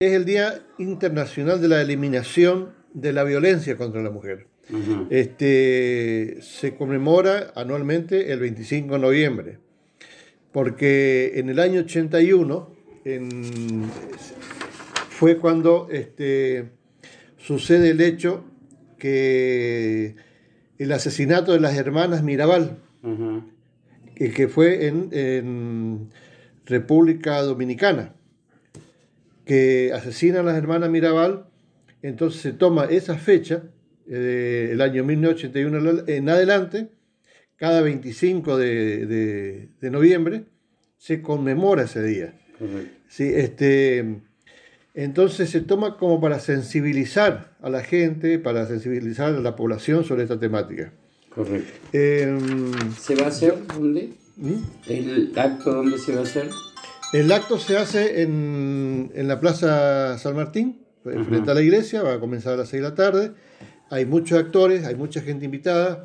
Es el Día Internacional de la Eliminación de la Violencia contra la Mujer. Ajá. Se conmemora anualmente el 25 de noviembre, porque en el año 81 fue cuando sucede el hecho que el asesinato de las hermanas Mirabal, Ajá. que fue en República Dominicana, que asesinan a las hermanas Mirabal. Entonces se toma esa fecha, el año 1981 en adelante, cada 25 de noviembre, se conmemora ese día. Correcto. Sí, entonces se toma como para sensibilizar a la gente, para sensibilizar a la población sobre esta temática. Correcto. Eh, ¿Se va a hacer dónde? ¿Mm? ¿El acto dónde se va a hacer? El acto se hace en la Plaza San Martín, frente a la iglesia. Va a comenzar a las 6 de la tarde. Hay muchos actores, hay mucha gente invitada.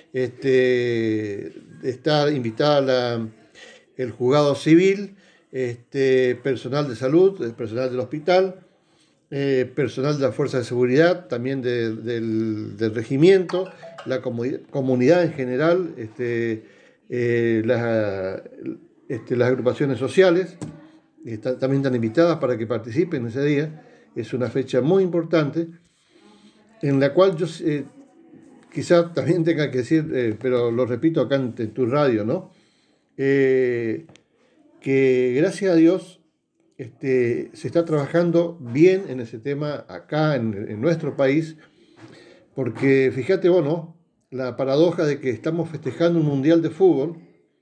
Está invitada el juzgado civil, personal de salud, personal del hospital, personal de la Fuerza de Seguridad, también del regimiento, la comunidad en general, las agrupaciones sociales también están invitadas para que participen ese día. Es una fecha muy importante en la cual yo quizás también tenga que decir, pero lo repito acá en tu radio, ¿no? Que gracias a Dios se está trabajando bien en ese tema acá en nuestro país, porque fíjate vos, ¿no? La paradoja de que estamos festejando un mundial de fútbol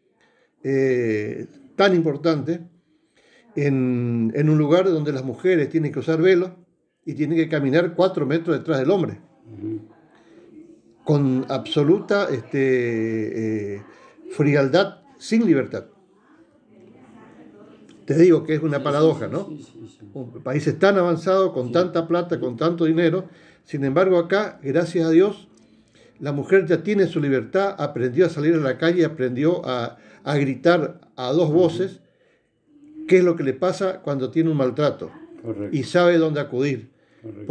tan importante en un lugar donde las mujeres tienen que usar velo y tienen que caminar 4 metros detrás del hombre, con absoluta frialdad, sin libertad. Te digo que es una paradoja, ¿no? Sí. Países tan avanzados, con tanta plata, con tanto dinero. Sin embargo, acá, gracias a Dios, la mujer ya tiene su libertad, aprendió a salir a la calle, aprendió a gritar a dos voces qué es lo que le pasa cuando tiene un maltrato. Correcto. Y sabe dónde acudir. Correcto.